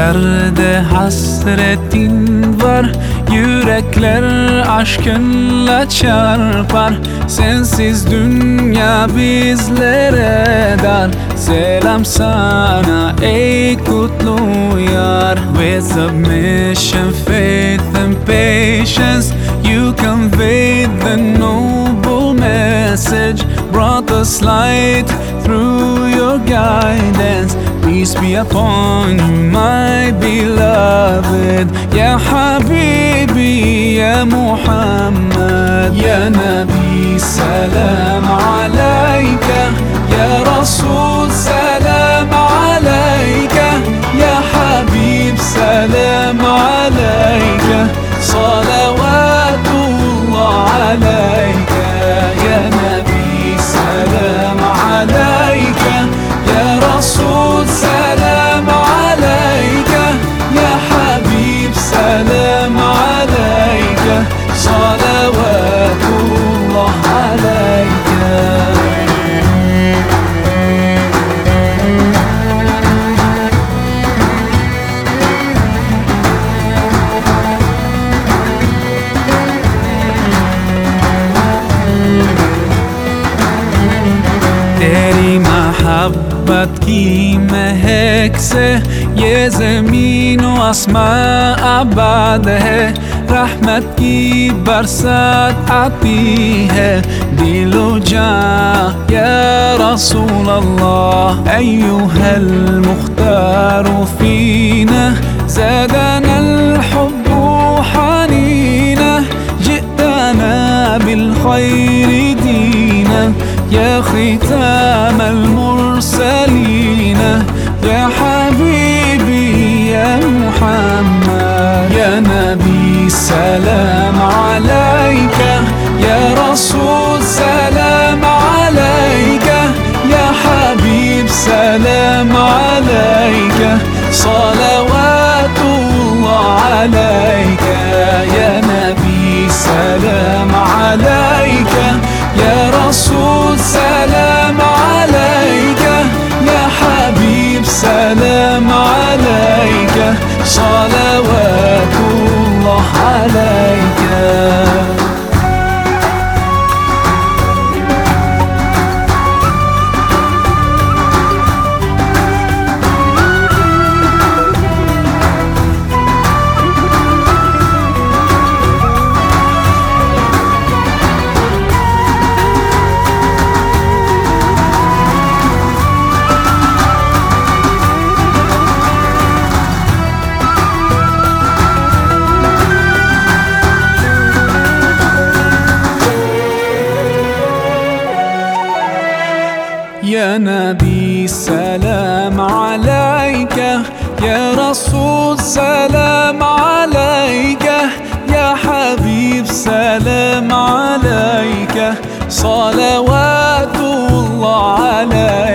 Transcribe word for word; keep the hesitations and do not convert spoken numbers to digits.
Gözlerde hasretin var, yürekler aşkınla çarpar. Sensiz dünya bizlere dar. Selam sana ey kutlu yar. With submission, faith and patience, you conveyed the noble message, brought us light through your guidance. Peace be upon you, my beloved. Ya Habibi, Ya Muhammad. Ya Nabi, salam alayka. Ya Rasul, salam alayka. Ya Habib, salam alayka. Salawatullah alayka. Ya Nabi, salam alayka. Ya Rasul, salam alayka. Ya Habib, salam alayka. Salawatullah alayka. तेरी मोहब्बत की महक से ये ज़मीन व आसमां आबाद है। रहमत की बरसात आती है दिलो जां या रसूल अल्लाह। अय्युहल मुख्तार फीना ज़ादना الحب حنينا جئتنا بالخير دينا يا ختام المرسلين يا حبيبي يا محمد. يا نبي سلام عليك. يا رسول سلام عليك. يا حبيب سلام عليك. صلوات الله عليك. يا نبي سلام عليك. يا رسول سلام عليك. يا حبيب سلام عليك. صلوات الله عليك. يا نبي سلام عليك. يا رسول سلام عليك. يا حبيب سلام عليك. صلوات الله عليك.